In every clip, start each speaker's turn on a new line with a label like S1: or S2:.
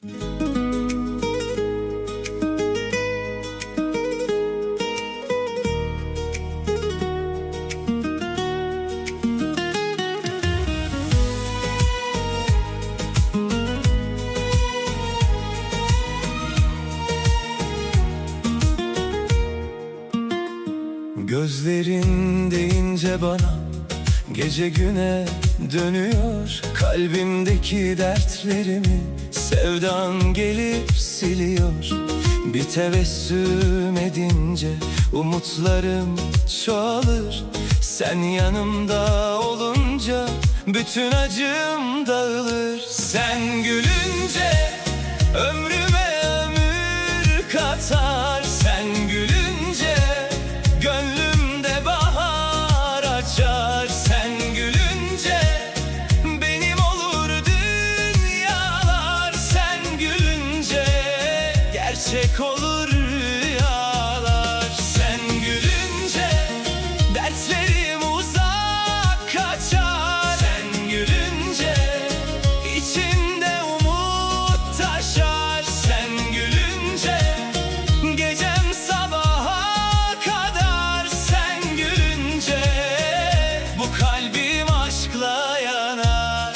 S1: Gözlerin deyince bana gece güne dönüyor. Kalbimdeki dertlerimi sevdan gelip siliyor. Bir tebessüm edince umutlarım çoğalır. Sen yanımda olunca bütün acım dağılır. Sen gülünce ömrüme ömür katar. Sen gülünce gönlümde bahar açar. Sen gülünce benim olur dünyalar. Sen gülünce gerçek olur rüyalar. Sen gülünce dertlerim uzak kaçar. Sen gülünce içimde umut taşar. Sen gülünce gecem sabaha kadar. Sen gülünce bu kalbim aşkla yanar.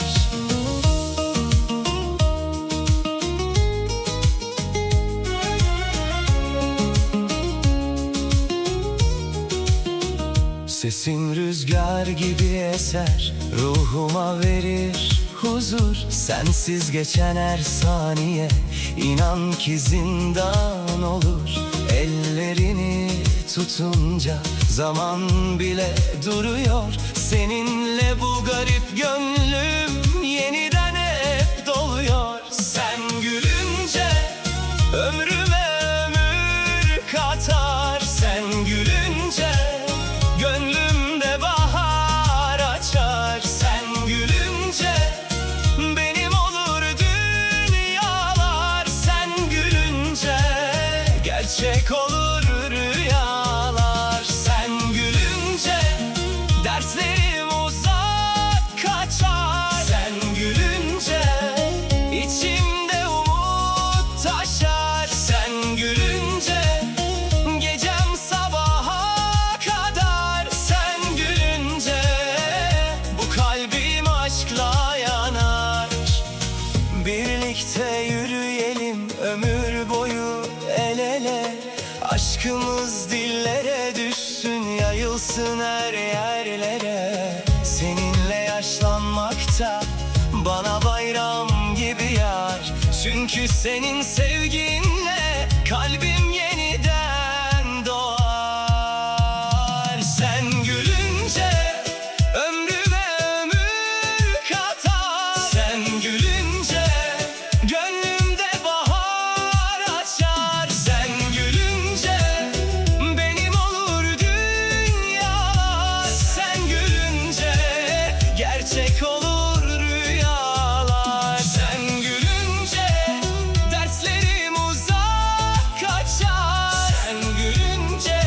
S1: Sesin rüzgar gibi eser, ruhuma verir huzur. Sensiz geçen her saniye inan ki zindan olur. Ellerini tutunca zaman bile duruyor. Seninle bu garip gönlüm yeniden hep doluyor. Sen gülünce ömrüme ömür katar. Sen gülünce gönlümde bahar açar. Sen gülünce benim olur dünyalar. Sen gülünce gerçek olur rüyalar. Sen gülünce dertlerim uzak kaçar. Sen gülünce içimde umut taşar. Sen gülünce gecem sabaha kadar. Sen gülünce bu kalbim aşkla yanar. Birlikte yürüyelim ömür boyu el ele. Aşkımız dillere düşsün, yayılsın her yerlere. Seninle yaşlanmakta bana bayram gibi yar. Çünkü senin sevginle kalbim yeniden doğar. Sen gülünce ömrüme ömür katar. Sen gülünce gönlümde bahar açar. Sen gülünce benim olur dünyalar. Sen gülünce gerçek olur rüyalar. Sen gülünce dertlerim uzak kaçar. Sen gülünce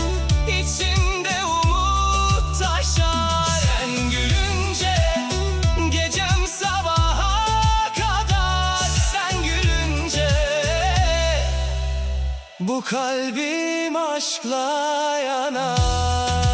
S1: içimde umut taşar. Sen gülünce gecem sabaha kadar. Sen gülünce bu kalbim aşkla yanar.